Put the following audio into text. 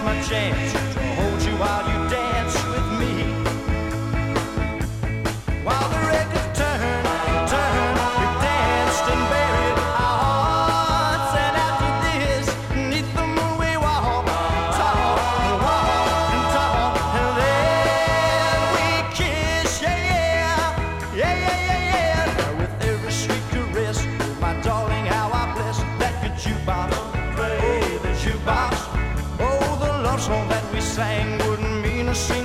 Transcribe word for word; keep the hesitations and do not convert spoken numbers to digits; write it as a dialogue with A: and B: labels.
A: my chance to hold you while you dance with me. While the records turn, turn, we danced and buried our hearts. And after this, neath the moon we walk, talk, walk and talk, and then we kiss, yeah, yeah, yeah, yeah, yeah, yeah. Now with every sweet caress, my darling, how I bless that good jukebox, play the jukebox. Oh, the love song that we sang wouldn't mean a single